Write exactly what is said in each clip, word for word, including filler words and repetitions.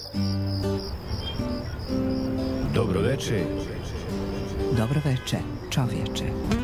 Dobro veče. Dobro veče, čovječe.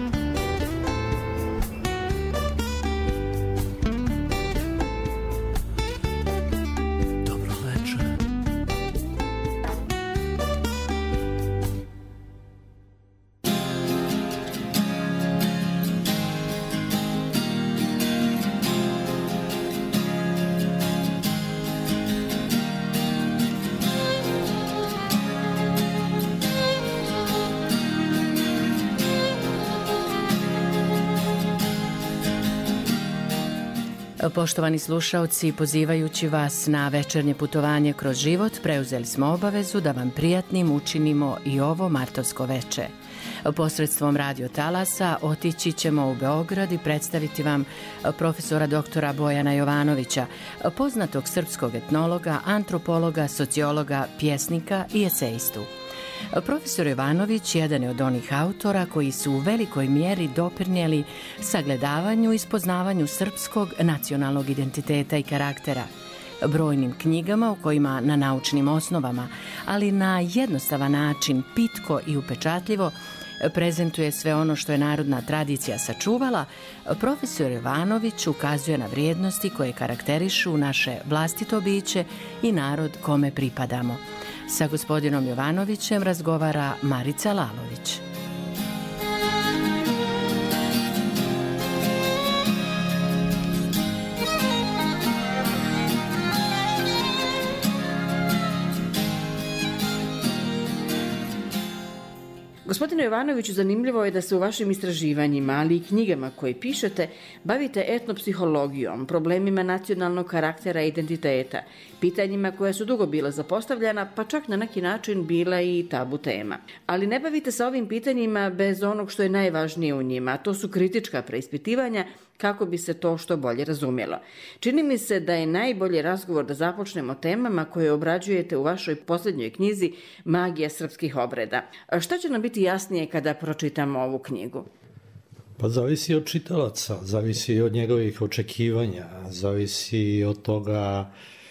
Poštovani slušaoci, pozivajući vas na večernje putovanje kroz život, preuzeli smo obavezu da vam prijatnim učinimo i ovo martovsko veče. Posredstvom radio talasa otići ćemo u Beograd i predstaviti vam profesora doktora Bojana Jovanovića, poznatog srpskog etnologa, antropologa, sociologa, pjesnika i esejistu. Profesor Jovanović jedan je od onih autora koji su u velikoj mjeri doprinijeli sagledavanju i spoznavanju srpskog nacionalnog identiteta i karaktera. Brojnim knjigama u kojima na naučnim osnovama, ali na jednostavan način, pitko i upečatljivo, prezentuje sve ono što je narodna tradicija sačuvala, profesor Jovanović ukazuje na vrijednosti koje karakterišu naše vlastito biće i narod kome pripadamo. Sa gospodinom Jovanovićem razgovara Marica Lalović. Gospodine Jovanoviću, zanimljivo je da se u vašim istraživanjima, ali i knjigama koje pišete, bavite etnopsihologijom, problemima nacionalnog karaktera i identiteta, pitanjima koja su dugo bila zapostavljena, pa čak na neki način bila i tabu tema. Ali ne bavite se ovim pitanjima bez onog što je najvažnije u njima, a to su kritička preispitivanja kako bi se to što bolje razumjelo. Čini mi se da je najbolji razgovor da započnemo temama koje obrađujete u vašoj posljednjoj knjizi Magija srpskih obreda. Šta će nam biti jasnije kada pročitamo ovu knjigu? Pa zavisi od čitalaca, zavisi od njegovih očekivanja, zavisi od toga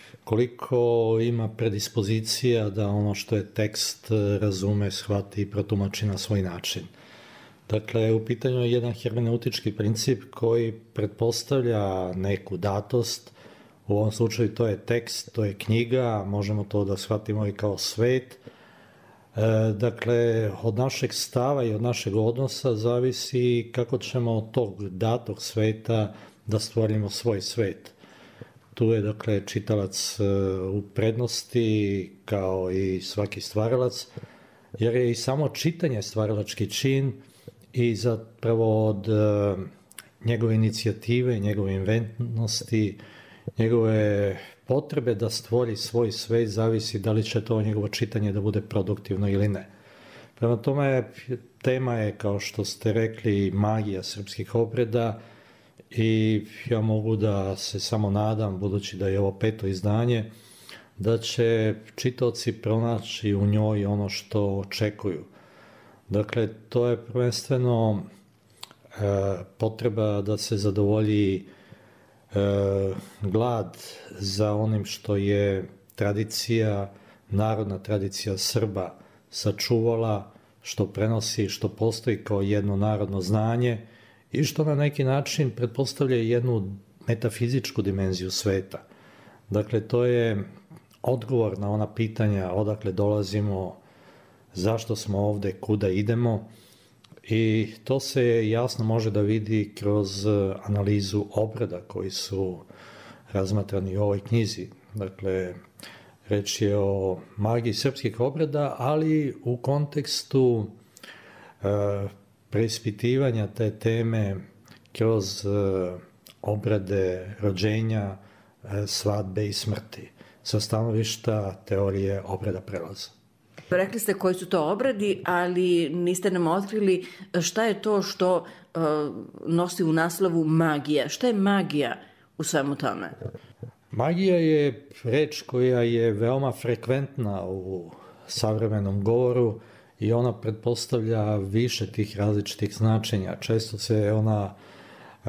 koliko ima predispozicija da ono što je tekst razume, shvati i protumači na svoj način. Dakle, u pitanju je jedan hermeneutički princip koji pretpostavlja neku datost. U ovom slučaju to je tekst, to je knjiga, možemo to da shvatimo i kao svet. E, dakle, od našeg stava i od našeg odnosa zavisi kako ćemo od tog datog sveta da stvorimo svoj svet. Tu je, dakle, čitalac u prednosti kao i svaki stvaralac, jer je i samo čitanje stvaralački čin i zapravo od uh, njegove inicijative, njegove inventnosti, njegove potrebe da stvori svoj svet zavisi da li će to njegovo čitanje da bude produktivno ili ne. Prema tome, tema je, kao što ste rekli, magija srpskih obreda i ja mogu da se samo nadam, budući da je ovo peto izdanje, da će čitaoci pronaći u njoj ono što očekuju. Dakle, to je prvenstveno e, potreba da se zadovolji e, glad za onim što je tradicija, narodna tradicija Srba sačuvala, što prenosi, što postoji kao jedno narodno znanje i što na neki način pretpostavlja jednu metafizičku dimenziju sveta. Dakle, to je odgovor na ona pitanja odakle dolazimo, zašto smo ovde, kuda idemo, i to se jasno može da vidi kroz analizu obreda koji su razmatrani u ovoj knjizi. Dakle, reč je o magiji srpskih obreda, ali u kontekstu e, preispitivanja te teme kroz e, obrede rođenja, e, svadbe i smrti sa stanovišta teorije obreda prelaza. Rekli ste koji su to obredi, ali niste nam otkrili šta je to što uh, nosi u naslovu magija. Šta je magija u svemu tome? Magija je reč koja je veoma frekventna u savremenom govoru i ona pretpostavlja više tih različitih značenja. Često se ona uh,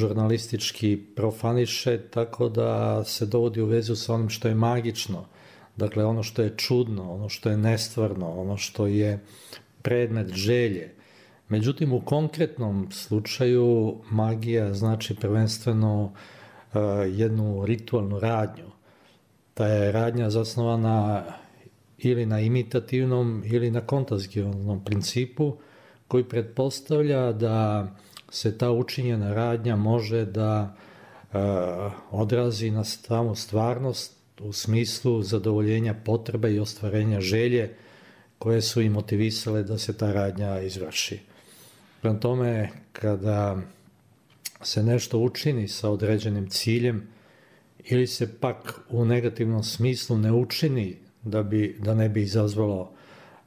žurnalistički profaniše, tako da se dovodi u vezu sa onim što je magično. Dakle, ono što je čudno, ono što je nestvarno, ono što je predmet želje. Međutim, u konkretnom slučaju magija znači prvenstveno uh, jednu ritualnu radnju. Ta je radnja zasnovana ili na imitativnom ili na kontazionalnom principu koji pretpostavlja da se ta učinjena radnja može da uh, odrazi na samu stvarnost u smislu zadovoljenja potreba i ostvarenja želje koje su i motivisale da se ta radnja izvrši. Prema tome, kada se nešto učini sa određenim ciljem ili se pak u negativnom smislu ne učini da, bi, da ne bi izazvalo uh,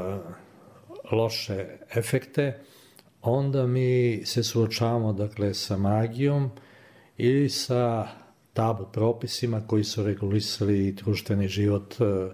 loše efekte, onda mi se suočavamo dakle, sa magijom ili sa tabu propisima koji su regulisali društveni život uh,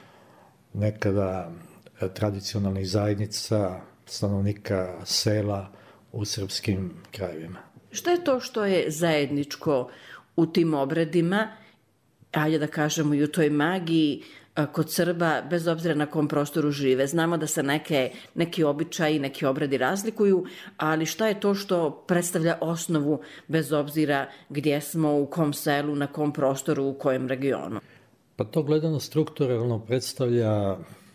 nekada tradicionalnih zajednica, stanovnika sela u srpskim krajevima. Šta je to što je zajedničko u tim obredima, ajde da kažemo i u toj magiji kod Srba, bez obzira na kom prostoru žive? Znamo da se neke, neki običaji, neki obredi razlikuju, ali šta je to što predstavlja osnovu bez obzira gdje smo, u kom selu, na kom prostoru, u kojem regionu? Pa to gledano strukturalno predstavlja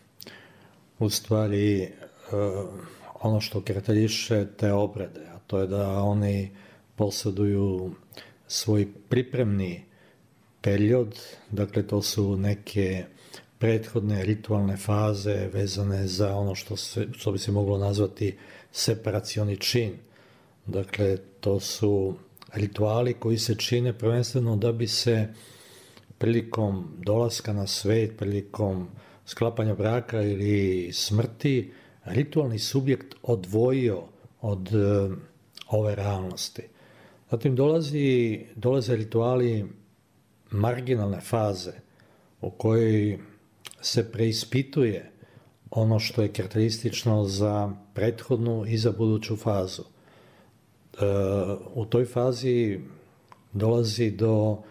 u stvari uh, ono što karakteriše te obrede, a to je da oni posjeduju svoj pripremni period, dakle to su neke prethodne ritualne faze vezane za ono što, se, što bi se moglo nazvati separacioni čin. Dakle, to su rituali koji se čine prvenstveno da bi se prilikom dolaska na svet, prilikom sklapanja braka ili smrti, ritualni subjekt odvojio od uh, ove realnosti. Zatim dolazi, dolaze rituali marginalne faze u kojoj se preispituje ono što je karakteristično za prethodnu i za buduću fazu. Uh, u toj fazi dolazi do uh,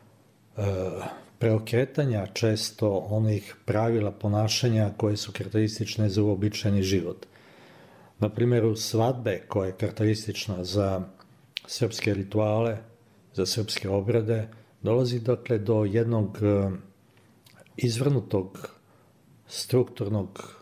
preokretanja često onih pravila ponašanja koje su karakteristične za uobičajeni život. Na primjeru svadbe koja je karakteristična za srpske rituale, za srpske obrede, dolazi dakle do jednog izvrnutog strukturnog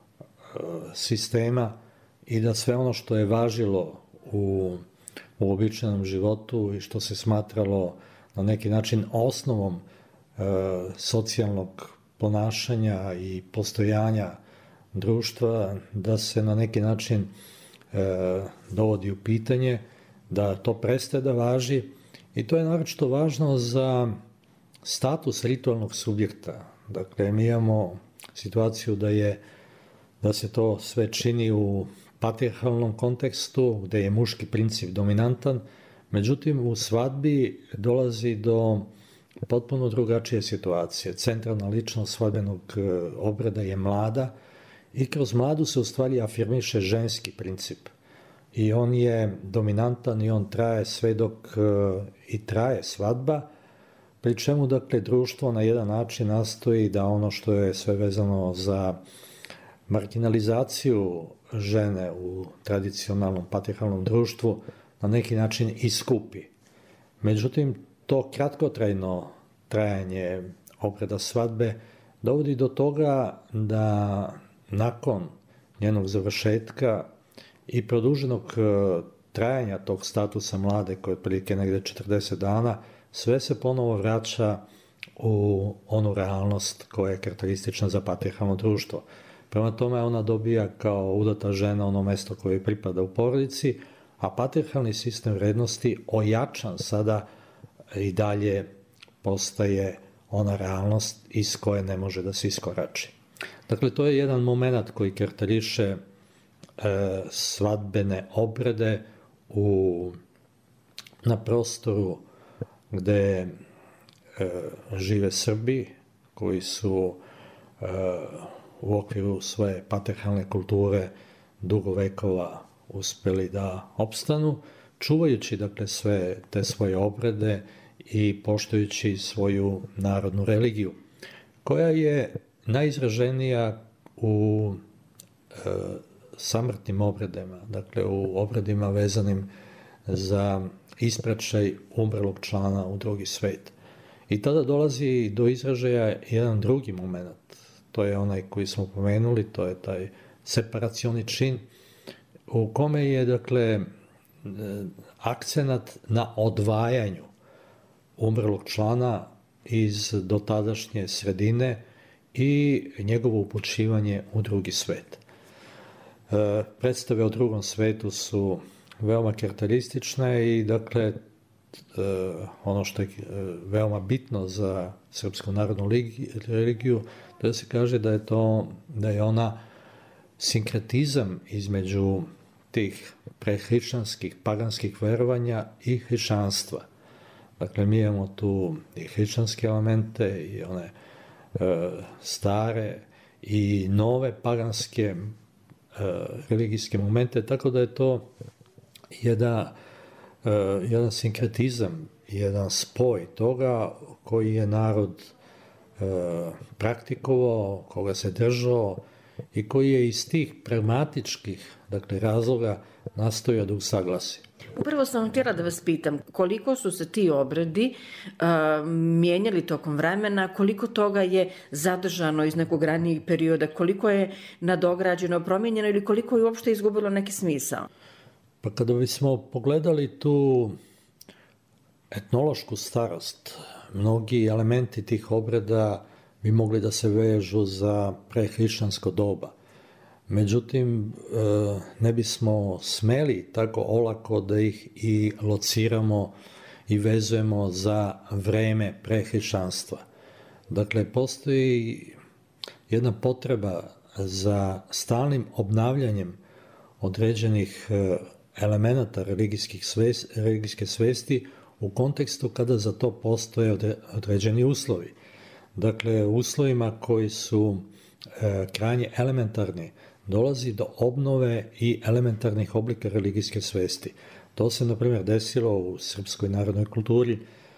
sistema i da sve ono što je važilo u uobičajenom životu i što se smatralo na neki način osnovom e, socijalnog ponašanja i postojanja društva, da se na neki način e, dovodi u pitanje, da to prestaje da važi. I to je naročito važno za status ritualnog subjekta. Dakle, mi imamo situaciju da je da se to sve čini u patrijarhalnom kontekstu, gde je muški princip dominantan, međutim u svadbi dolazi do potpuno drugačije situacije. Centralna ličnost svadbenog obreda je mlada i kroz mladu se u stvari afirmiše ženski princip. I on je dominantan i on traje sve dok i traje svadba, pri čemu dakle društvo na jedan način nastoji da ono što je sve vezano za marginalizaciju žene u tradicionalnom patrijarhalnom društvu na neki način iskupi. Međutim, to kratkotrajno trajanje obreda svadbe dovodi do toga da nakon njenog završetka i produženog trajanja tog statusa mlade, koje je otprilike negde četrdeset dana, sve se ponovo vraća u onu realnost koja je karakteristična za patrijarhalno društvo. Prema tome ona dobija kao udata žena ono mesto koje pripada u porodici, a patrijarhalni sistem vrednosti ojačan sada i dalje postaje ona realnost iz koje ne može da se iskorači. Dakle, to je jedan moment koji karakteriše e, svadbene obrede u, na prostoru gde e, žive Srbi koji su e, u okviru svoje patrijarhalne kulture dugo vekova uspeli da opstanu, čuvajući dakle sve te svoje obrede i poštujući svoju narodnu religiju. koja je najizraženija u e, samrtnim obredima, dakle u obredima vezanim za ispraćaj umrlog člana u drugi svet. I tada dolazi do izražaja jedan drugi moment, to je onaj koji smo pomenuli, to je taj separacioni čin, u kome je, dakle, akcenat na odvajanju umrlog člana iz dotadašnje sredine i njegovo upućivanje u drugi svet. E, predstave o drugom svetu su veoma karakteristične i, dakle, e, ono što je veoma bitno za Srpsku narodnu religiju, to da se kaže da je to, da je ona sinkretizam između tih prehrišćanskih, paganskih verovanja i hrišćanstva. Dakle, mi imamo tu i hrišćanske elemente i one e, stare i nove paganske e, religijske momente, tako da je to jedan, e, jedan sinkretizam, jedan spoj toga koji je narod e, praktikovao, koga se držao i koji je iz tih pragmatičkih, dakle, razloga nastojao da usaglasi. Upravo sam htjela da vas pitam koliko su se ti obredi uh, mijenjali tokom vremena, koliko toga je zadržano iz nekog ranijeg perioda, koliko je nadograđeno, promijenjeno ili koliko je uopšte izgubilo neki smisao? Pa kada bismo pogledali tu etnološku starost, mnogi elementi tih obreda bi mogli da se vežu za prehrišćansko doba. Međutim, ne bismo smeli tako olako da ih i lociramo i vezujemo za vreme prehrišćanstva. Dakle, postoji jedna potreba za stalnim obnavljanjem određenih elemenata religijske svesti u kontekstu kada za to postoje određeni uslovi. Dakle, u uslovima koji su e, krajnje elementarni, dolazi do obnove i elementarnih oblika religijske svesti. To se, na primjer, desilo u srpskoj narodnoj kulturi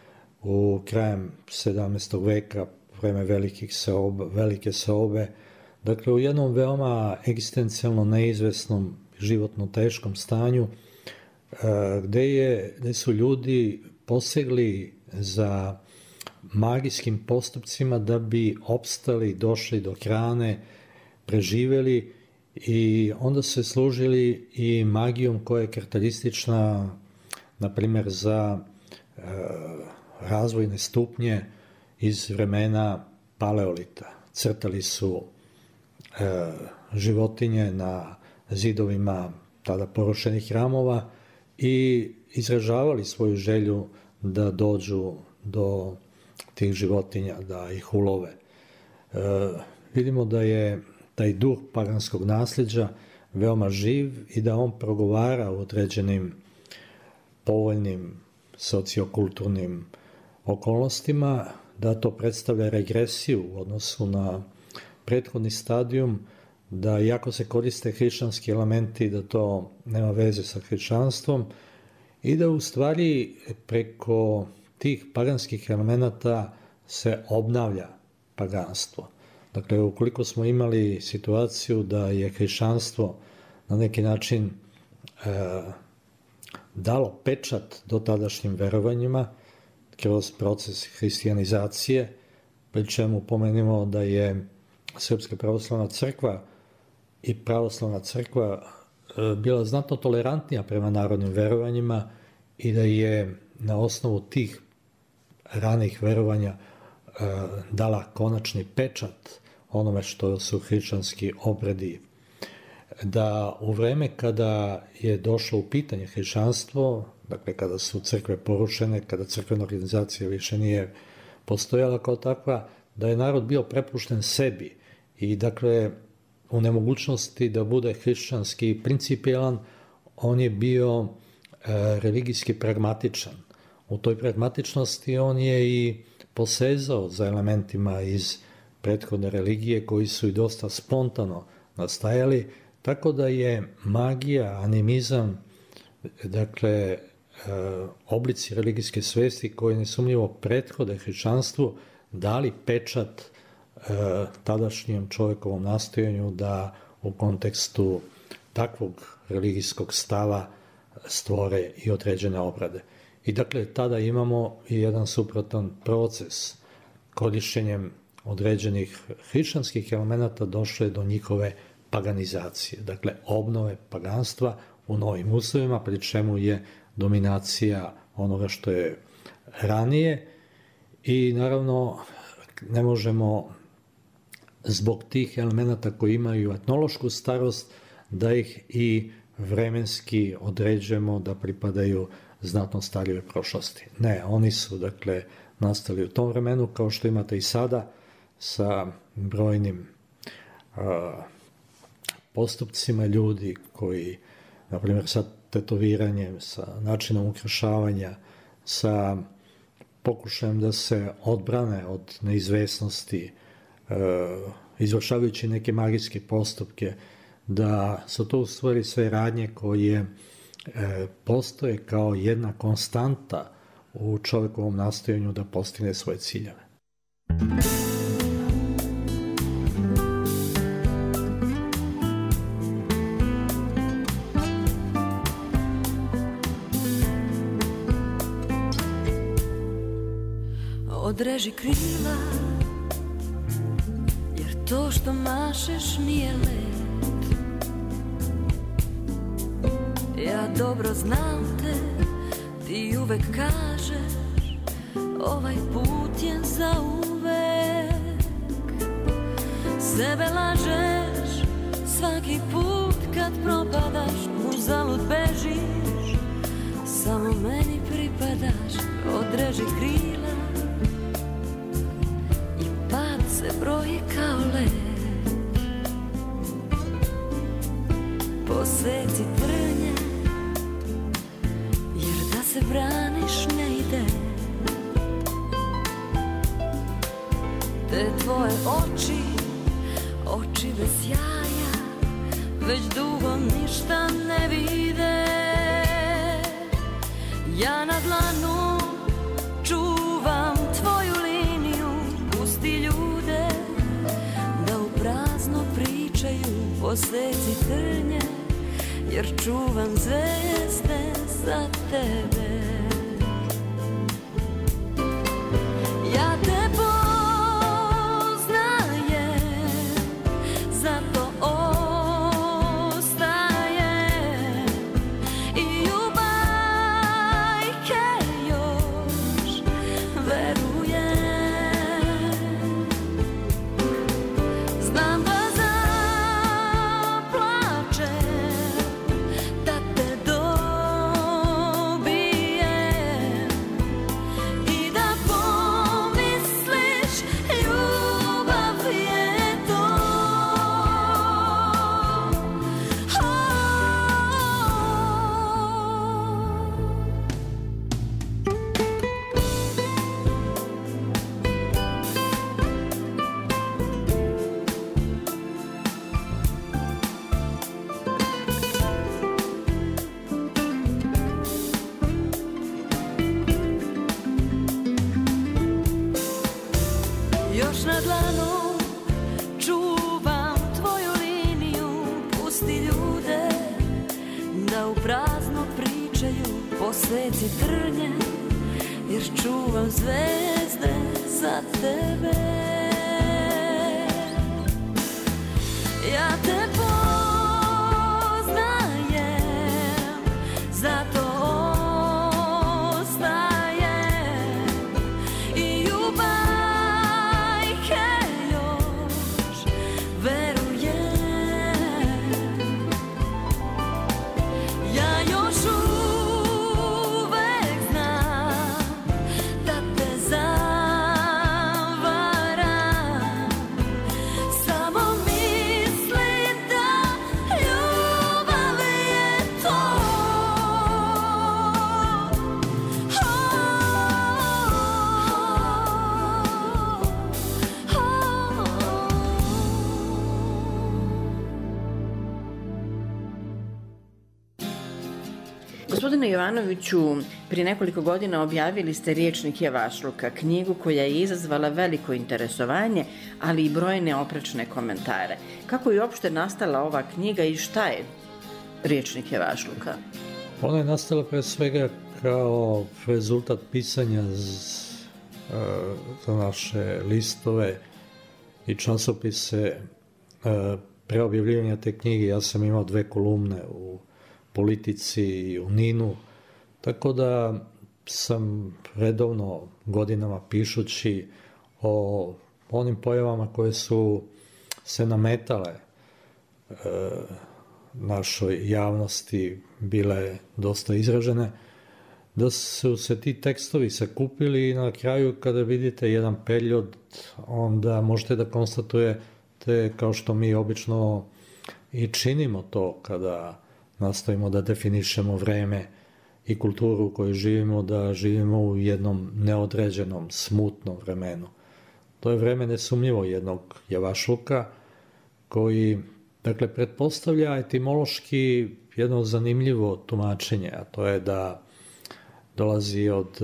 u krajem sedamnaestog veka, vreme velikih seoba, velike seobe. Dakle, u jednom veoma egzistencijalno neizvesnom, životno teškom stanju, e, gde, je, gde su ljudi posegli za magijskim postupcima da bi opstali, došli do hrane, preživeli i onda se služili i magijom koja je karakteristična, na primjer, za e, razvojne stupnje iz vremena paleolita. Crtali su e, životinje na zidovima tada porušenih hramova i izražavali svoju želju da dođu do tih životinja, da ih ulove. E, vidimo da je taj duh paganskog nasljeđa veoma živ i da on progovara u određenim povoljnim sociokulturnim okolnostima, da to predstavlja regresiju u odnosu na prethodni stadijum, da iako se koriste hrišćanski elementi, da to nema veze sa hrišćanstvom i da u stvari preko tih paganskih elemenata se obnavlja paganstvo. Dakle, ukoliko smo imali situaciju da je hrišćanstvo na neki način e, dalo pečat dotadašnjim verovanjima kroz proces hristijanizacije, pri čemu pomenimo da je Srpska pravoslavna crkva i pravoslavna crkva e, bila znatno tolerantnija prema narodnim verovanjima i da je na osnovu tih ranih verovanja e, dala konačni pečat onome što su hrišćanski obredi. Da u vreme kada je došlo u pitanje hrišćanstvo, dakle kada su crkve porušene, kada crkvena organizacija više nije postojala kao takva, da je narod bio prepušten sebi i dakle u nemogućnosti da bude hrišćanski principijelan, on je bio e, religijski pragmatičan. U toj pragmatičnosti on je i posezao za elementima iz prethodne religije koji su i dosta spontano nastajali, tako da je magija, animizam, dakle oblici religijske svesti koji nesumnjivo prethode hrišćanstvu dali pečat tadašnjem čovjekovom nastojanju da u kontekstu takvog religijskog stava stvore i određene obrade. I dakle, tada imamo i jedan suprotan proces. Korišćenjem određenih hrišćanskih elemenata došlo je do njihove paganizacije, dakle obnove paganstva u novim uslovima, pri čemu je dominacija onoga što je ranije i naravno ne možemo zbog tih elemenata koji imaju etnološku starost da ih i vremenski određujemo da pripadaju znatno starijoj prošlosti. Ne, oni su dakle nastali u tom vremenu kao što imate i sada sa brojnim a, postupcima ljudi koji, na primjer, sa tetoviranjem, sa načinom ukrašavanja, sa pokušajem da se odbrane od neizvesnosti, e, izvršavajući neke magijske postupke, da su to u stvari sve radnje koje e, postoje kao jedna konstanta u čovjekovom nastojanju da postigne svoje ciljeve. Odreži krila, jer to što mašeš nije let. Ja dobro znam te, ti uvek kažeš, ovaj put je za uvek. Sebe lažeš svaki put kad propadaš, uzalud bežiš, samo meni pripadaš. Odreži krila, se broji kao led. Poseci trnje, jer da se braniš ne ide. Te tvoje oči, oči bez jaja, već dugo ništa ne vide. Ja na dlanu čuvam tvoju liniju, pusti ljude da u prazno pričaju. Poseci trnje, jer čuvam zvezde za tebe. Ja te poznajem, zato ostajem i u bajke još verujem. Znam da zaplačem, da te dobijem i da pomisliš ljubav je to. Još na dlanu čuvam tvoju liniju, pusti ljude da u prazno pričaju. Poseci trnje, jer čuvam zvezde za tebe. Ja te poznajem, zato ostajem i u bajke još verujem. Ja još uvek znam da te zavaram Gospodine Jovanoviću, prije nekoliko godina objavili ste Riječnik javašluka, knjigu koja je izazvala veliko interesovanje, ali i brojne oprečne komentare. Kako je uopšte nastala ova knjiga i šta je Riječnik javašluka? Ona je nastala pre svega kao rezultat pisanja z, uh, za naše listove i časopise. Uh, pre objavljivanja te knjige ja sam imao dve kolumne u Politici i u Ninu, tako da sam redovno godinama pišući o onim pojavama koje su se nametale e, našoj javnosti, bile dosta izražene, da su se ti tekstovi sakupili i na kraju kada vidite jedan period, onda možete da konstatujete, kao što mi obično i činimo to kada nastavimo da definišemo vreme i kulturu u kojoj živimo, da živimo u jednom neodređenom, smutnom vremenu. To je vreme nesumnjivo jednog javašluka koji, dakle, pretpostavlja etimološki jedno zanimljivo tumačenje, a to je da dolazi od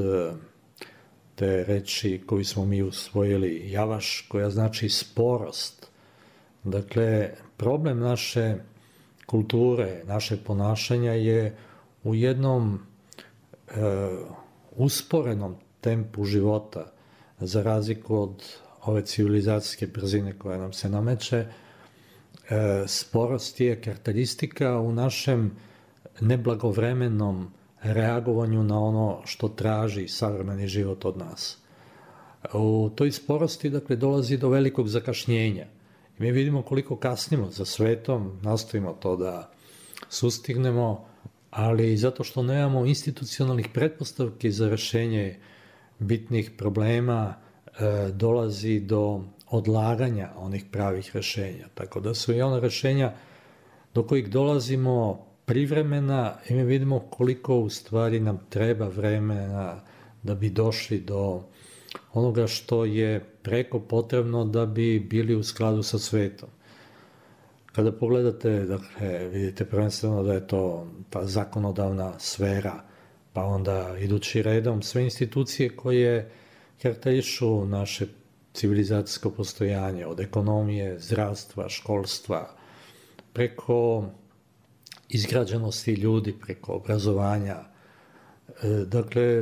te reči koju smo mi usvojili, javaš, koja znači sporost. Dakle, problem naše kulture, našeg ponašanja je u jednom e, usporenom tempu života, za razliku od ove civilizacijske brzine koja nam se nameće. E, sporost je karakteristika u našem neblagovremenom reagovanju na ono što traži savremeni život od nas. U toj sporosti, dakle, dolazi do velikog zakašnjenja. Mi vidimo koliko kasnimo za svetom, nastojimo to da sustignemo, ali zato što nemamo institucionalnih pretpostavki za rešenje bitnih problema, e, dolazi do odlaganja onih pravih rešenja. Tako da su i ona rešenja do kojih dolazimo privremena i mi vidimo koliko u stvari nam treba vremena da bi došli do onoga što je preko potrebno da bi bili u skladu sa svetom. Kada pogledate, dakle, vidite prvenstveno da je to ta zakonodavna sfera, pa onda idući redom sve institucije koje karakterišu naše civilizacijsko postojanje, od ekonomije, zdravstva, školstva, preko izgrađenosti ljudi, preko obrazovanja. Dakle,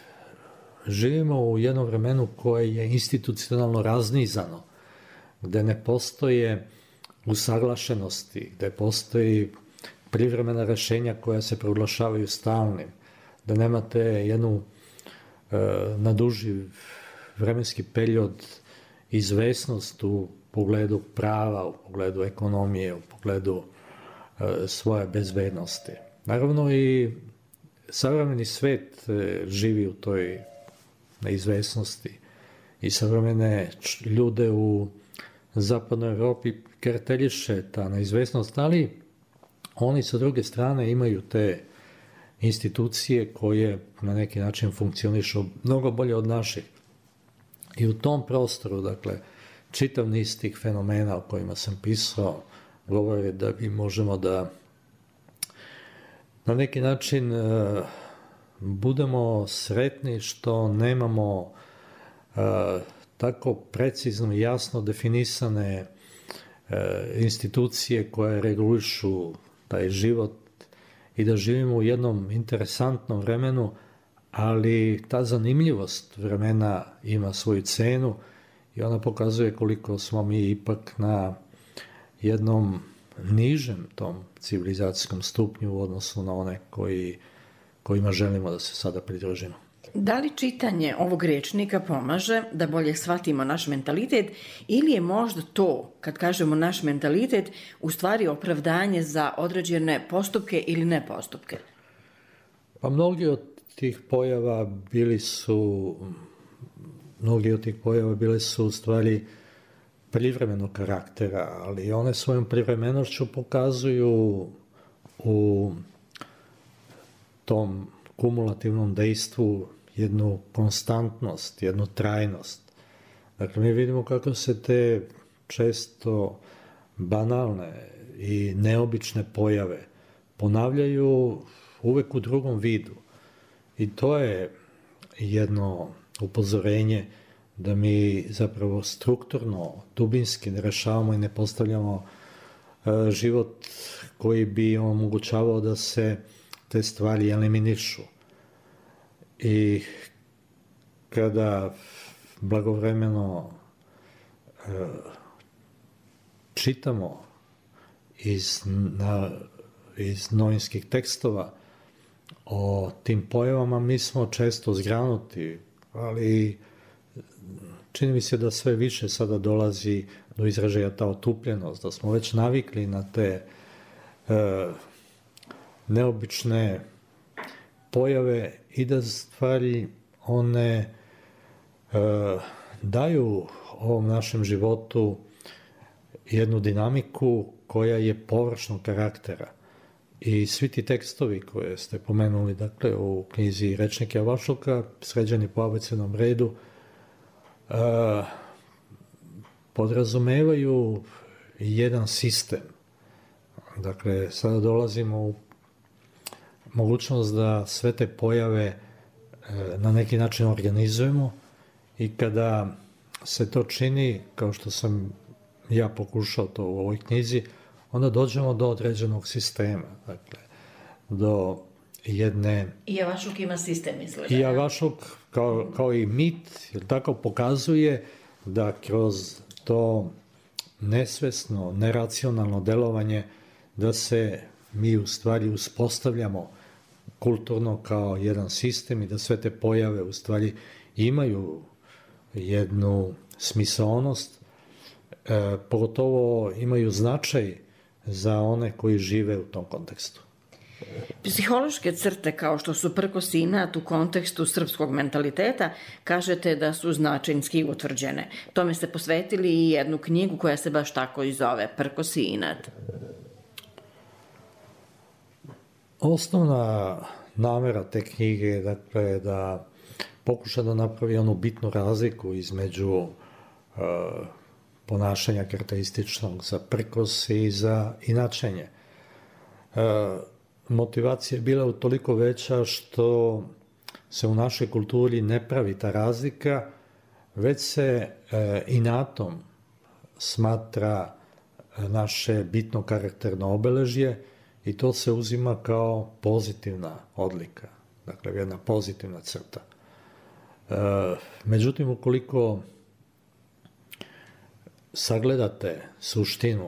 živimo u jednom vremenu koje je institucionalno raznizano, gde ne postoje usaglašenosti, gde postoji privremena rešenja koja se proglašavaju stalnim, da nemate jednu e, na duži vremenski period izvesnost u pogledu prava, u pogledu ekonomije, u pogledu e, svoje bezbednosti. Naravno i savremeni svet e, živi u toj neizvesnosti i savremene ljude u zapadnoj Evropi karakteriše ta neizvesnost, ali oni sa druge strane imaju te institucije koje na neki način funkcionišu mnogo bolje od naših. I u tom prostoru, dakle, čitav niz tih fenomena o kojima sam pisao govore da mi možemo da na neki način uh, budemo sretni što nemamo uh, tako precizno i jasno definisane uh, institucije koje regulišu taj život i da živimo u jednom interesantnom vremenu, ali ta zanimljivost vremena ima svoju cenu i ona pokazuje koliko smo mi ipak na jednom nižem tom civilizacijskom stupnju u odnosu na one koji, kojima želimo da se sada pridružimo. Da li čitanje ovog rečnika pomaže da bolje shvatimo naš mentalitet ili je možda to, kad kažemo naš mentalitet, u stvari opravdanje za određene postupke ili ne postupke? Pa mnogi od tih pojava bili su, mnogi od tih pojava bile su u stvari privremenog karaktera, ali one svojom privremenošću pokazuju u tom kumulativnom dejstvu jednu konstantnost, jednu trajnost. Dakle, mi vidimo kako se te često banalne i neobične pojave ponavljaju uvek u drugom vidu. I to je jedno upozorenje da mi zapravo strukturno, dubinski ne rešavamo i ne postavljamo e, život koji bi omogućavao da se te stvari eliminišu. I kada blagovremeno e, čitamo iz, na, iz novinskih tekstova o tim pojavama, mi smo često zgranuti, ali čini mi se da sve više sada dolazi do izražaja ta otupljenost, da smo već navikli na te e, neobične pojave i da stvari one e, daju ovom našem životu jednu dinamiku koja je površnog karaktera. I svi ti tekstovi koje ste pomenuli, dakle, u knjizi Rečnik Javašluka, sređeni po abecednom redu, e, podrazumevaju jedan sistem. Dakle, sada dolazimo u mogućnost da sve te pojave e, na neki način organizujemo i kada se to čini, kao što sam ja pokušao to u ovoj knjizi, onda dođemo do određenog sistema, dakle, do jedne... I Javašluk ima sistem, izgleda. I Javašluk, kao, kao i mit, jer tako pokazuje da kroz to nesvesno, neracionalno delovanje, da se mi u stvari uspostavljamo kulturno kao jedan sistem i da sve te pojave u stvari imaju jednu smisaonost, e, pogotovo imaju značaj za one koji žive u tom kontekstu. Psihološke crte kao što su prkos i inat u kontekstu srpskog mentaliteta kažete da su značajnski utvrđene. Tome ste posvetili i jednu knjigu koja se baš tako i zove, Prkos i inat. Osnovna namera te knjige je dakle, da pokuša da napravi onu bitnu razliku između uh, ponašanja karakterističnog za prkos i za inačenje. Uh, motivacija je bila utoliko veća što se u našoj kulturi ne pravi ta razlika, već se uh, inatom smatra naše bitno karakterno obeležje i to se uzima kao pozitivna odlika, dakle jedna pozitivna crta. E, međutim, ukoliko sagledate suštinu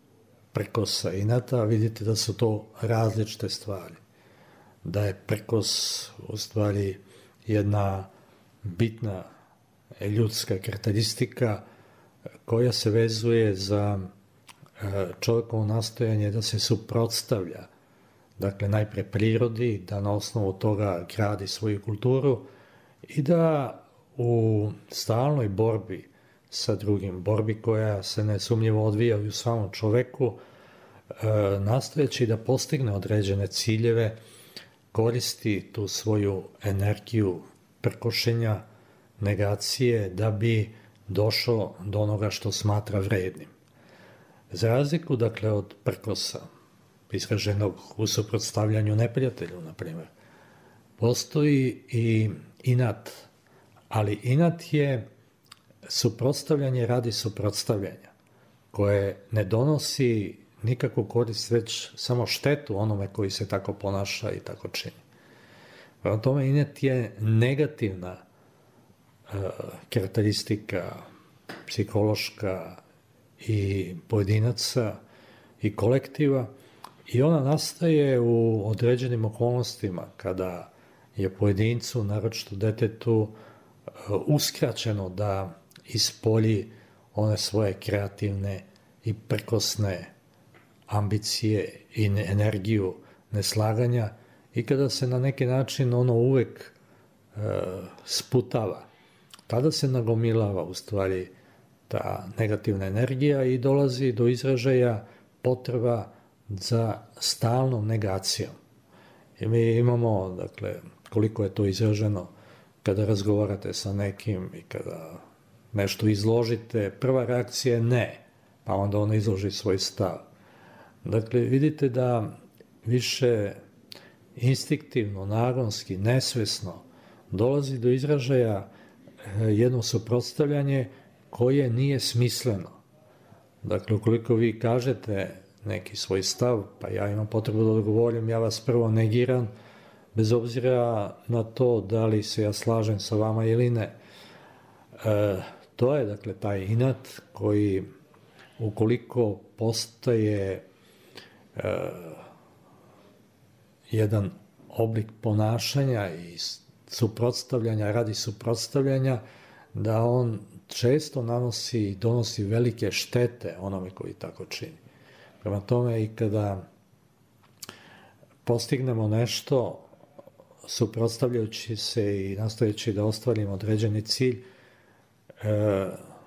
prkosa i inata, vidite da su to različite stvari. Da je prkos u stvari jedna bitna ljudska karakteristika koja se vezuje za čovjekovo nastojanje da se suprotstavlja, dakle najpre prirodi, da na osnovu toga gradi svoju kulturu i da u stalnoj borbi sa drugim, borbi koja se nesumnjivo odvija u samom čoveku, nastojeći da postigne određene ciljeve, koristi tu svoju energiju prkošenja, negacije, da bi došao do onoga što smatra vrednim. Za razliku, dakle, od prkosa, izraženog u suprotstavljanju neprijatelju, na primjer, postoji i inat, ali inat je suprotstavljanje radi suprotstavljanja, koje ne donosi nikakvu korist, već samo štetu onome koji se tako ponaša i tako čini. Prema tome, inat je negativna uh, karakteristika psihološka i pojedinaca i kolektiva i ona nastaje u određenim okolnostima kada je pojedincu, naročito detetu, uskraćeno da ispolji one svoje kreativne i prkosne ambicije i energiju neslaganja i kada se na neki način ono uvek e, sputava. Tada se nagomilava u stvari ta negativna energija i dolazi do izražaja potreba za stalnom negacijom. I mi imamo, dakle, koliko je to izraženo kada razgovarate sa nekim i kada nešto izložite, prva reakcija je ne, pa onda on izloži svoj stav. Dakle, vidite da više instinktivno, nagonski, nesvesno dolazi do izražaja jedno suprotstavljanje koje nije smisleno. Dakle, ukoliko vi kažete neki svoj stav, pa ja imam potrebu da odgovorim, ja vas prvo negiram, bez obzira na to da li se ja slažem sa vama ili ne. E, to je, dakle, taj inat koji, ukoliko postaje e, jedan oblik ponašanja i suprotstavljanja, radi suprotstavljanja, da on često nanosi i donosi velike štete onome koji tako čini. Prema tome, i kada postignemo nešto suprotstavljajući se i nastojeći da ostvarimo određeni cilj, e,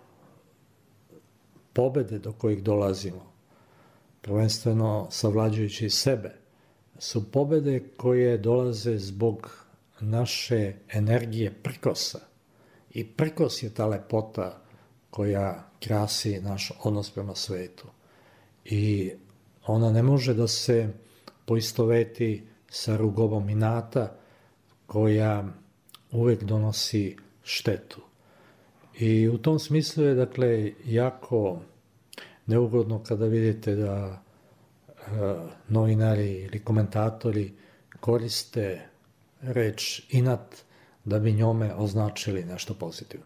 pobede do kojih dolazimo, prvenstveno savlađujući sebe, su pobede koje dolaze zbog naše energije prkosa. I prkos je ta lepota koja krasi naš odnos prema svetu. I ona ne može da se poistoveti sa rugobom inata koja uvek donosi štetu. I u tom smislu je, dakle, jako neugodno kada vidite da e, novinari ili komentatori koriste reč inat da bi njome označili nešto pozitivno.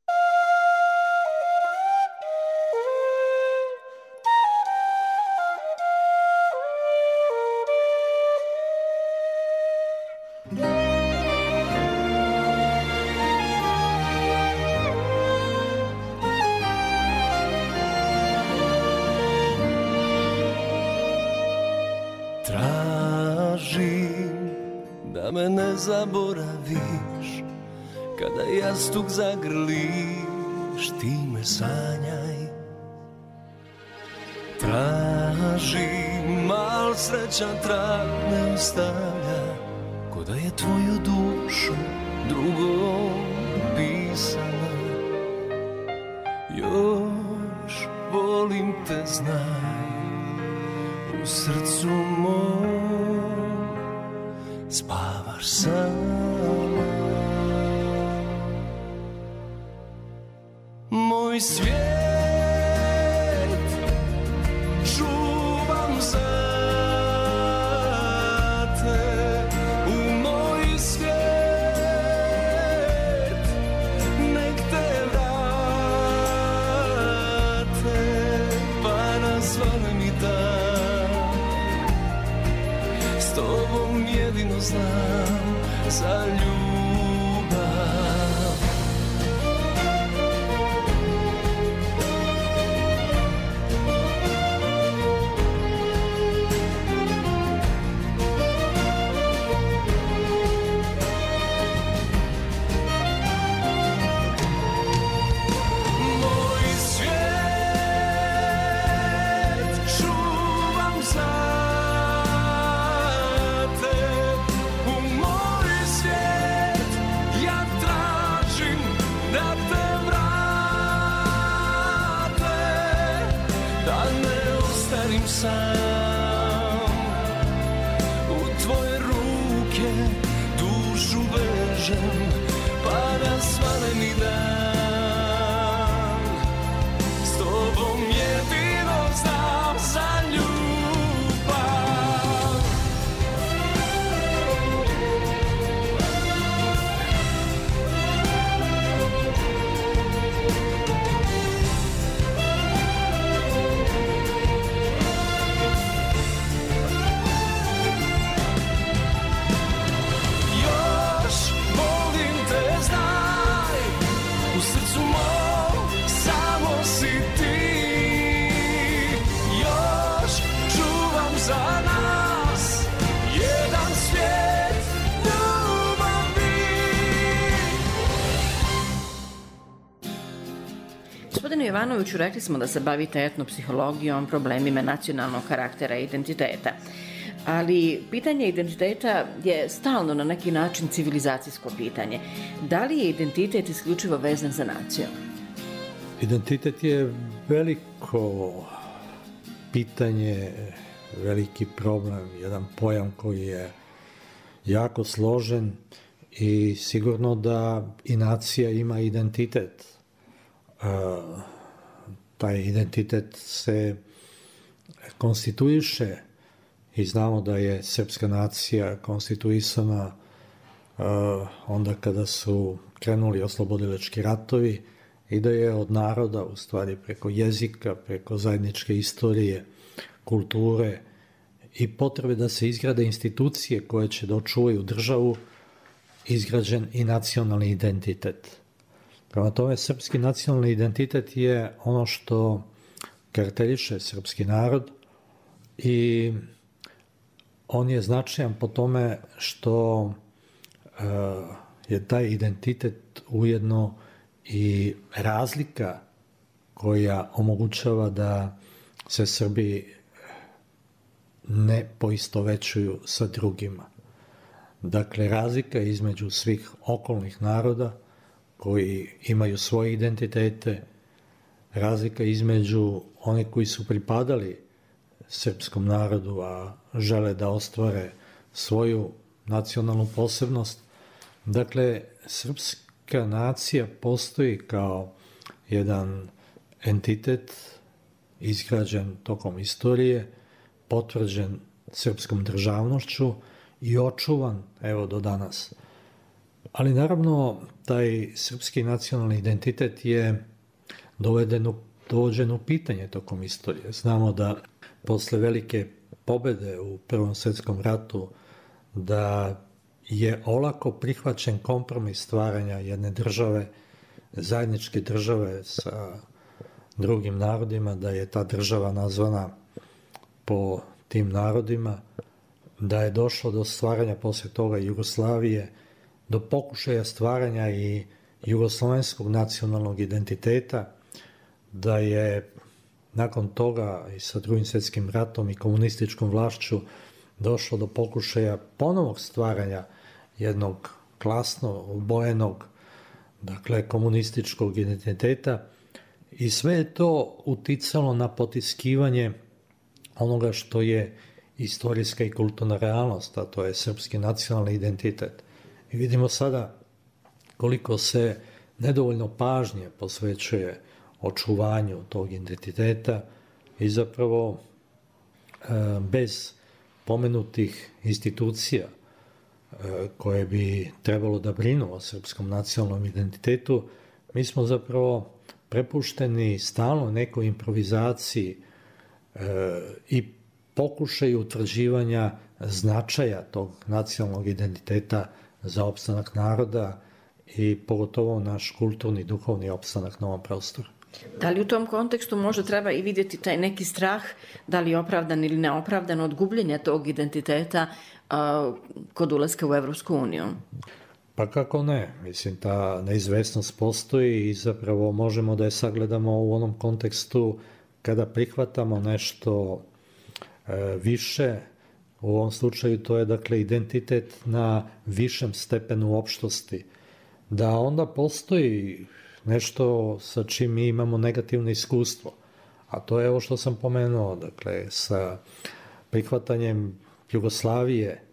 Me ne zaboraviš, kada jastuk zagrliš, ti me sanjaj. Tražim, mal srećan trag ne ostavlja, ko da je tvoju dušu drugom pisala. Još volim te, znaj, u srcu mom spavaš sama. Moj svijet čuvam za te, u moj svijet nek te vrate, pa nazvane mi dan. S tobom jedino znam za ljubav. Sam u tvoje ruke dušu vežem, pa da svane mi dan. S tobom jedino znam za ljubav. Gospodine Jovanoviću, rekli smo da se bavite etnopsihologijom, problemima nacionalnog karaktera i identiteta. Ali pitanje identiteta je stalno na neki način civilizacijsko pitanje. Da li je identitet isključivo vezan za naciju? Identitet je veliko pitanje, veliki problem, jedan pojam koji je jako složen i sigurno da i nacija ima identitet. E, taj identitet se konstituiše i znamo da je srpska nacija konstituisana uh, onda kada su krenuli oslobodilački ratovi i da je od naroda, u stvari preko jezika, preko zajedničke istorije, kulture i potrebe da se izgrade institucije koje će da očuvaju državu, izgrađen i nacionalni identitet. Prema tome, srpski nacionalni identitet je ono što karakteriše srpski narod i on je značajan po tome što uh, je taj identitet ujedno i razlika koja omogućava da se Srbi ne poistovećuju sa drugima. Dakle, razlika između svih okolnih naroda koji imaju svoje identitete, razlika između onih koji su pripadali srpskom narodu, a žele da ostvare svoju nacionalnu posebnost. Dakle, srpska nacija postoji kao jedan entitet izgrađen tokom istorije, potvrđen srpskom državnošću i očuvan, evo, do danas. Ali naravno, taj srpski nacionalni identitet je doveden u, dovođen u pitanje tokom istorije. Znamo da posle velike pobede u Prvom svetskom ratu da je olako prihvaćen kompromis stvaranja jedne države, zajedničke države sa drugim narodima, da je ta država nazvana po tim narodima, da je došlo do stvaranja posle toga Jugoslavije, do pokušaja stvaranja i jugoslovenskog nacionalnog identiteta, da je nakon toga i sa Drugim svetskim ratom i komunističkom vlašću došlo do pokušaja ponovog stvaranja jednog klasno obojenog, dakle komunističkog identiteta, i sve je to uticalo na potiskivanje onoga što je istorijska i kulturna realnost, a to je srpski nacionalni identitet. I vidimo sada koliko se nedovoljno pažnje posvećuje očuvanju tog identiteta i zapravo e, bez pomenutih institucija e, koje bi trebalo da brinu o srpskom nacionalnom identitetu, mi smo zapravo prepušteni stalno nekoj improvizaciji e, i pokušaju utvrđivanja značaja tog nacionalnog identiteta za opstanak naroda i pogotovo naš kulturni, duhovni opstanak na ovom prostoru. Da li u tom kontekstu možda treba i vidjeti taj neki strah, da li je opravdan ili neopravdan od gubljenja tog identiteta a, kod ulaska u Evropsku uniju? Pa kako ne? Mislim, ta neizvesnost postoji i zapravo možemo da je sagledamo u onom kontekstu kada prihvatamo nešto e, više. U ovom slučaju to je, dakle, identitet na višem stepenu opštosti. Da onda postoji nešto sa čim mi imamo negativno iskustvo. A to je ovo što sam pomenuo, dakle, sa prihvatanjem Jugoslavije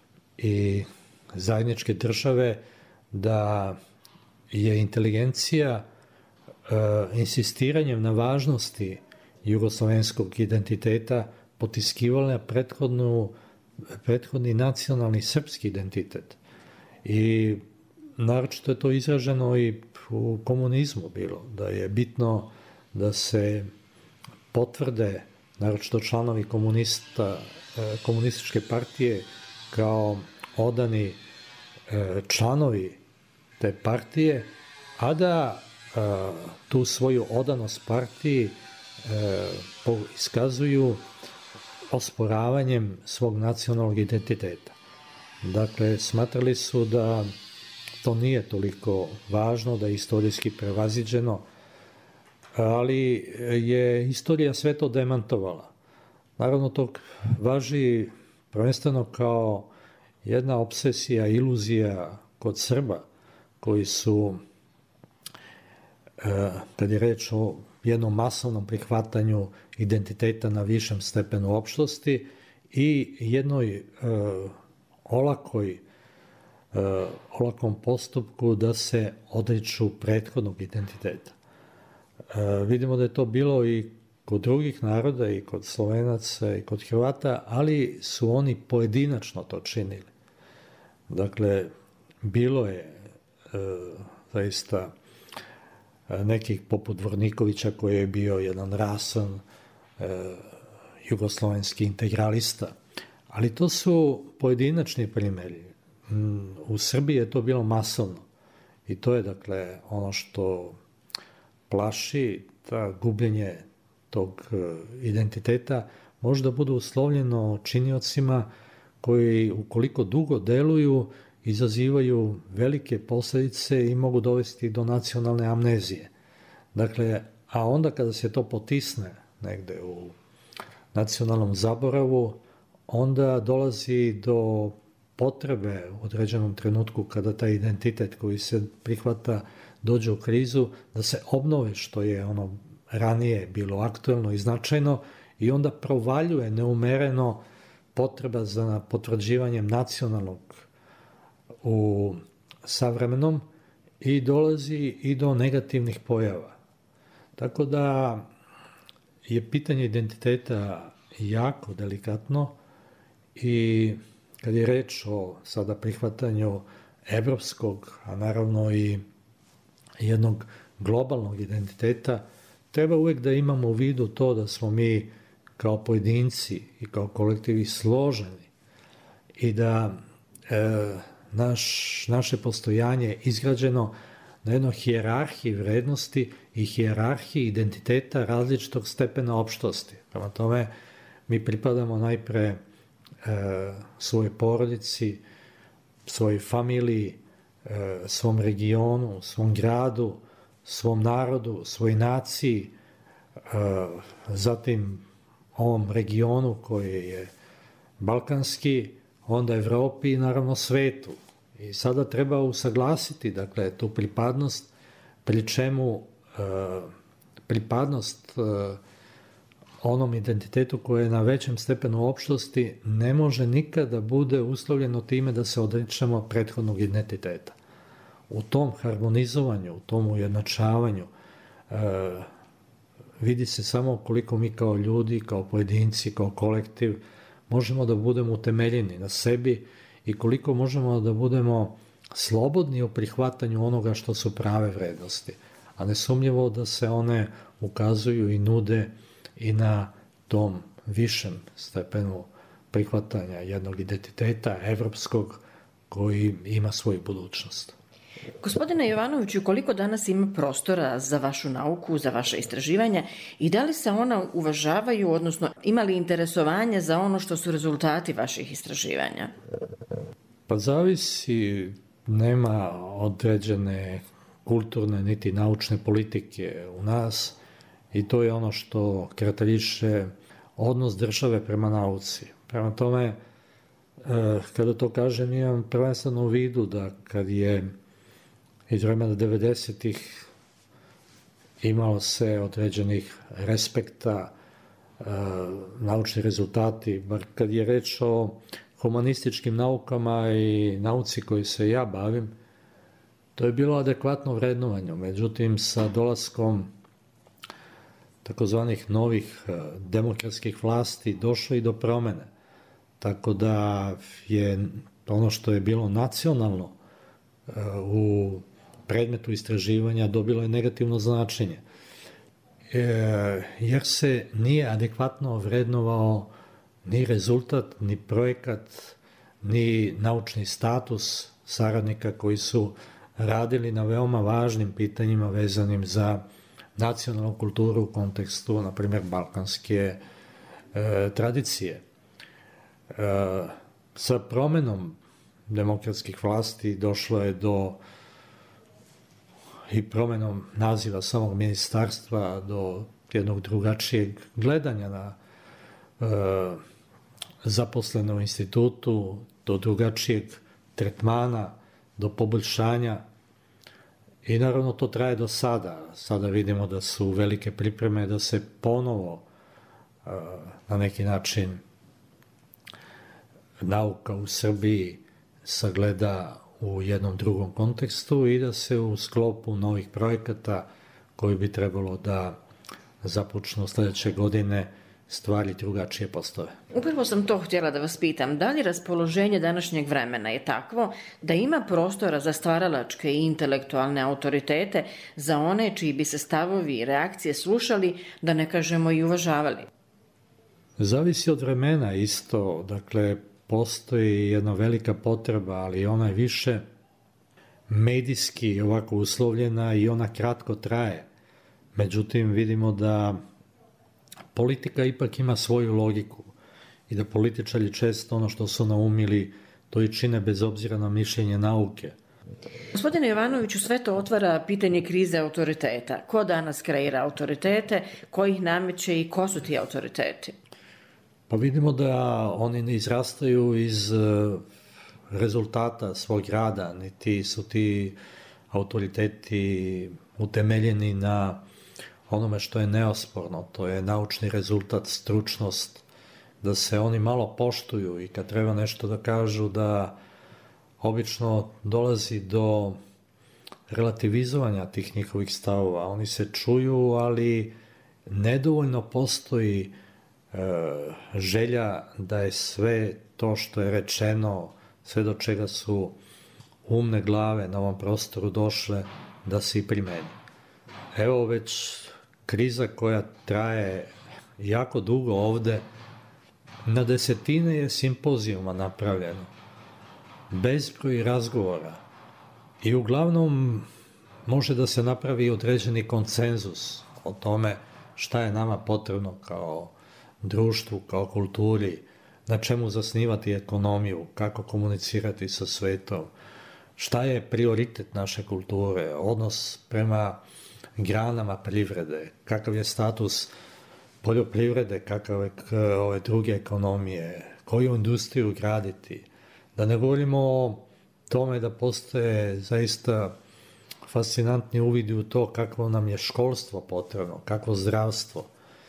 i zajedničke države, da je inteligencija e, insistiranjem na važnosti jugoslovenskog identiteta potiskivala prethodnu, prethodni nacionalni srpski identitet. I naročito je to izraženo i u komunizmu bilo, da je bitno da se potvrde, naročito članovi komunista, komunističke partije kao odani članovi te partije, a da tu svoju odanost partiji iskazuju osporavanjem svog nacionalnog identiteta. Dakle, smatrali su da to nije toliko važno, da je istorijski prevaziđeno, ali je istorija sve to demantovala. Naravno, to važi prvenstveno kao jedna obsesija, iluzija kod Srba, koji su, kad je reč o jednom masovnom prihvatanju identiteta na višem stepenu opštosti i jednoj olakoj, olakom postupku da se odriču prethodnog identiteta. Vidimo da je to bilo i kod drugih naroda, i kod Slovenaca, i kod Hrvata, ali su oni pojedinačno to činili. Dakle, bilo je e, zaista nekih poput Dvornikovića koji je bio jedan rasan e, jugoslovenski integralista, ali to su pojedinačni primjeri. U Srbiji je to bilo masovno i to je dakle ono što plaši, ta gubljenje tog identiteta može da bude uslovljeno činiocima koji ukoliko dugo deluju izazivaju velike posljedice i mogu dovesti do nacionalne amnezije. Dakle, a onda kada se to potisne negde u nacionalnom zaboravu, onda dolazi do potrebe u određenom trenutku kada taj identitet koji se prihvata dođe u krizu, da se obnovi što je ono ranije bilo aktuelno i značajno i onda provaljuje neumereno potreba za potvrđivanjem nacionalnog u savremenom i dolazi i do negativnih pojava. Tako da je pitanje identiteta jako delikatno i kad je reč o sada prihvatanju evropskog, a naravno i jednog globalnog identiteta, treba uvek da imamo u vidu to da smo mi kao pojedinci i kao kolektivi složeni i da e, naš, naše postojanje izgrađeno na jednoj hijerarhiji vrednosti i hijerarhiji identiteta različitog stepena opštosti. Prema tome, mi pripadamo najpre e, svojoj porodici, svojoj familiji, e, svom regionu, svom gradu, svom narodu, svojoj naciji, e, zatim ovom regionu koji je balkanski, onda Evropi i naravno svetu. I sada treba usaglasiti, dakle, tu pripadnost, pri čemu e, pripadnost e, onom identitetu koji je na većem stepenu opštosti ne može nikada bude uslovljeno time da se odričemo prethodnog identiteta. U tom harmonizovanju, u tom ujednačavanju e, vidi se samo koliko mi kao ljudi, kao pojedinci, kao kolektiv možemo da budemo utemeljeni na sebi i koliko možemo da budemo slobodni u prihvatanju onoga što su prave vrednosti. A nesumnjivo da se one ukazuju i nude i na tom višem stepenu prihvatanja jednog identiteta evropskog koji ima svoju budućnost. Gospodine Jovanoviću, koliko danas ima prostora za vašu nauku, za vaše istraživanja i da li se ona uvažavaju, odnosno ima li interesovanja za ono što su rezultati vaših istraživanja? Pa zavisi, nema određene kulturne niti naučne politike u nas i to je ono što karakteriše odnos države prema nauci. Prema tome, kada to kažem, imam prvenstveno u vidu da kad je iz vremena devedesetih imalo se određenih respekta, e, naučni rezultati, bar kad je reč o humanističkim naukama i nauci koji se ja bavim, to je bilo adekvatno vrednovanje. Međutim, sa dolaskom takozvanih novih demokratskih vlasti došlo i do promene. Tako da je ono što je bilo nacionalno u predmetu istraživanja dobilo je negativno značenje. E, jer se nije adekvatno vrednovao ni rezultat, ni projekat, ni naučni status saradnika koji su radili na veoma važnim pitanjima vezanim za nacionalnu kulturu u kontekstu, na primjer, balkanske e, tradicije. E, sa promenom demokratskih vlasti došlo je do i promenom naziva samog ministarstva do jednog drugačijeg gledanja na e, zaposlene u institutu, do drugačijeg tretmana, do poboljšanja i naravno to traje do sada. Sada vidimo da su velike pripreme da se ponovo e, na neki način nauka u Srbiji sagleda u jednom drugom kontekstu i da se u sklopu novih projekata koji bi trebalo da započnu sljedeće godine stvari drugačije postave. Upravo sam to htjela da vas pitam, da li raspoloženje današnjeg vremena je takvo da ima prostora za stvaralačke i intelektualne autoritete, za one čiji bi se stavovi i reakcije slušali, da ne kažemo i uvažavali? Zavisi od vremena isto, dakle, postoji jedna velika potreba, ali ona je više medijski ovako uslovljena i ona kratko traje. Međutim, vidimo da politika ipak ima svoju logiku i da političari često ono što su naumili to i čine bez obzira na mišljenje nauke. Gospodine Jovanoviću, sve to otvara pitanje krize autoriteta. Ko danas kreira autoritete, ko ih nameće i ko su ti autoriteti? Pa vidimo da oni ne izrastaju iz rezultata svog rada, niti su ti autoriteti utemeljeni na onome što je neosporno, to je naučni rezultat, stručnost, da se oni malo poštuju i kad treba nešto da kažu, da obično dolazi do relativizovanja tih njihovih stavova. Oni se čuju, ali nedovoljno postoji e, želja da je sve to što je rečeno, sve do čega su umne glave na ovom prostoru došle, da se i primeni. Evo već kriza koja traje jako dugo ovde, na desetine je simpozijuma napravljeno, bezbroj razgovora i uglavnom može da se napravi određeni konsenzus o tome šta je nama potrebno kao društvu, kao kulturi, na čemu zasnivati ekonomiju, kako komunicirati sa svetom, šta je prioritet naše kulture, odnos prema granama privrede, kakav je status poljoprivrede, kakav je ove druge ekonomije, koju industriju graditi. Da ne govorimo o tome da postoje zaista fascinantni uvidi u to kakvo nam je školstvo potrebno, kakvo zdravstvo.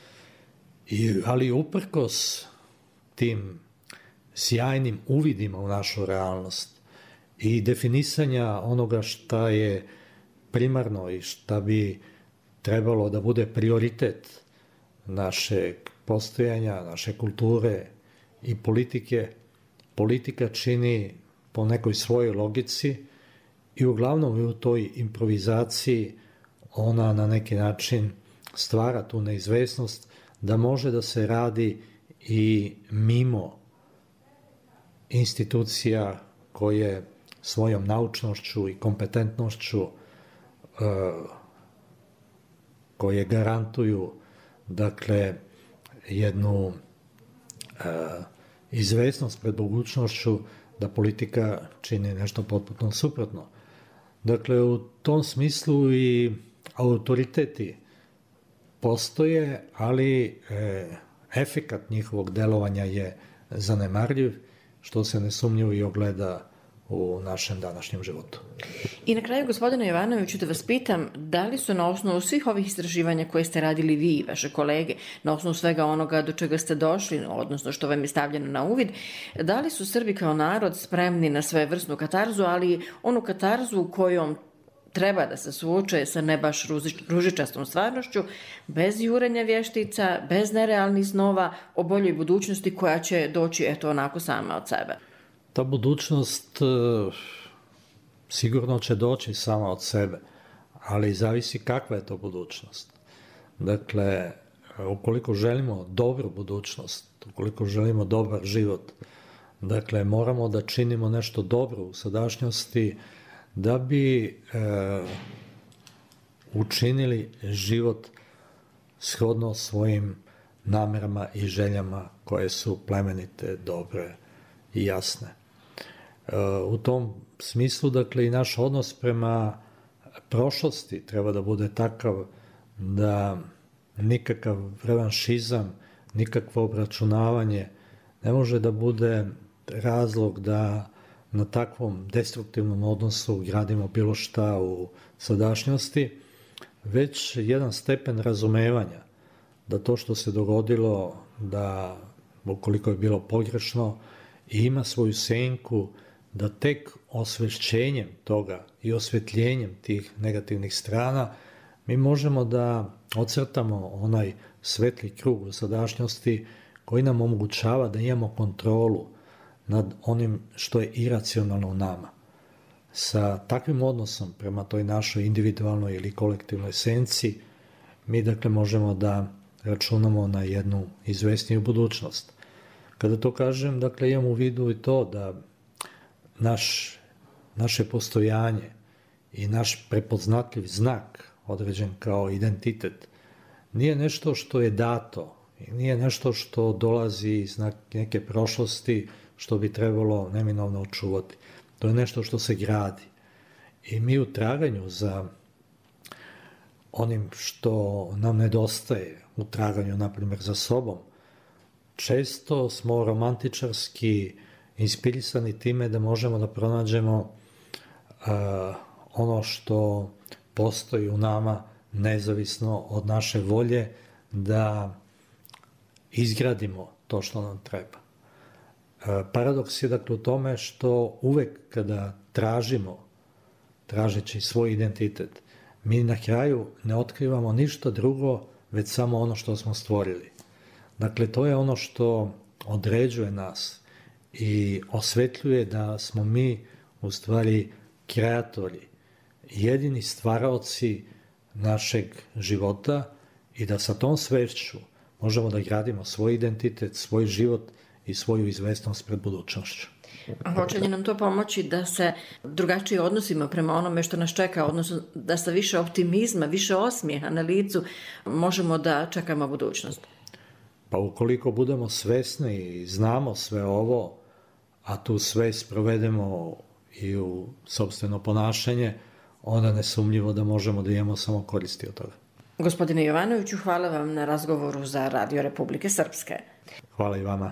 I, ali uprkos tim sjajnim uvidima u našu realnost i definisanja onoga šta je primarno i šta bi trebalo da bude prioritet našeg postojanja, naše kulture i politike, politika čini po nekoj svojoj logici i uglavnom u toj improvizaciji ona na neki način stvara tu neizvesnost da može da se radi i mimo institucija koje svojom naučnošću i kompetentnošću koje garantuju dakle jednu uh, izvesnost pred mogućnošću da politika čini nešto potpuno suprotno. Dakle, u tom smislu i autoriteti postoje, ali e, efekat njihovog delovanja je zanemarljiv, što se nesumnjivo i ogleda u našem današnjem životu. I na kraju, gospodine Jovanoviću, da vas pitam, da li su na osnovu svih ovih istraživanja koje ste radili vi i vaše kolege, na osnovu svega onoga do čega ste došli, odnosno što vam je stavljeno na uvid, da li su Srbi kao narod spremni na svojevrsnu katarzu, ali onu katarzu kojom treba da se suoče sa ne baš ružičastom stvarnošću, bez jurenja vještica, bez nerealnih snova o boljoj budućnosti koja će doći eto onako sama od sebe? Ta budućnost sigurno će doći sama od sebe, ali zavisi kakva je to budućnost. Dakle, ukoliko želimo dobru budućnost, ukoliko želimo dobar život, dakle, moramo da činimo nešto dobro u sadašnjosti da bi e, učinili život shodno svojim namerama i željama koje su plemenite, dobre i jasne. E, u tom smislu, dakle, i naš odnos prema prošlosti treba da bude takav da nikakav revanšizam, nikakvo obračunavanje ne može da bude razlog da na takvom destruktivnom odnosu gradimo bilo šta u sadašnjosti, već jedan stepen razumevanja da to što se dogodilo, da ukoliko je bilo pogrešno i ima svoju senku da tek osvešćenjem toga i osvetljenjem tih negativnih strana mi možemo da ocrtamo onaj svetli krug u sadašnjosti koji nam omogućava da imamo kontrolu nad onim što je iracionalno u nama. Sa takvim odnosom prema toj našoj individualnoj ili kolektivnoj esenciji mi dakle možemo da računamo na jednu izvesniju budućnost. Kada to kažem, dakle imam u vidu i to da naš, naše postojanje i naš prepoznatljiv znak određen kao identitet nije nešto što je dato, nije nešto što dolazi iz neke prošlosti što bi trebalo neminovno očuvati. To je nešto što se gradi. I mi u traganju za onim što nam nedostaje, u traganju, na primjer, za sobom, često smo romantičarski inspirisani time da možemo da pronađemo uh, ono što postoji u nama nezavisno od naše volje da izgradimo to što nam treba. Paradoks je dakle u tome što uvek kada tražimo, tražeći svoj identitet, mi na kraju ne otkrivamo ništa drugo, već samo ono što smo stvorili. Dakle, to je ono što određuje nas i osvetljuje da smo mi u stvari kreatori, jedini stvaraoci našeg života i da sa tom svešću možemo da gradimo svoj identitet, svoj život i svoju izvesnost pred budućnošću. A hoće li nam to pomoći da se drugačije odnosimo prema onome što nas čeka, odnosno da sa više optimizma, više osmijeha na licu možemo da čekamo budućnost? Pa ukoliko budemo svesni i znamo sve ovo, a tu svest provedemo i u sopstveno ponašanje, onda nesumnjivo da možemo da imamo samo koristi od toga. Gospodine Jovanoviću, hvala vam na razgovoru za Radio Republike Srpske. Hvala i vama.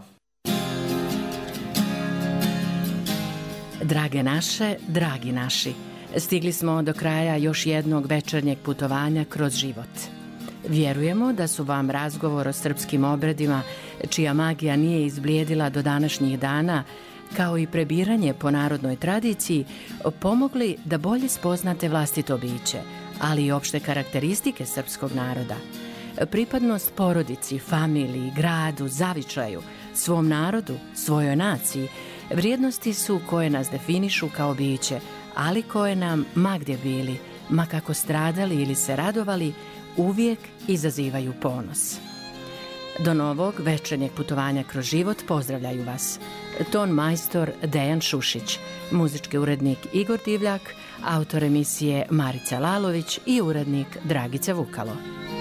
Drage naše, dragi naši, stigli smo do kraja još jednog večernjeg putovanja kroz život. Vjerujemo da su vam razgovor o srpskim obredima, čija magija nije izblijedila do današnjih dana, kao i prebiranje po narodnoj tradiciji, pomogli da bolje spoznate vlastito biće, ali i opšte karakteristike srpskog naroda. Pripadnost porodici, familiji, gradu, zavičaju, svom narodu, svojoj naciji, vrijednosti su koje nas definišu kao biće, ali koje nam, ma gdje bili, ma kako stradali ili se radovali, uvijek izazivaju ponos. Do novog večernjeg putovanja kroz život pozdravljaju vas ton majstor Dejan Šušić, muzički urednik Igor Divljak, autor emisije Marica Lalović i urednik Dragica Vukalo.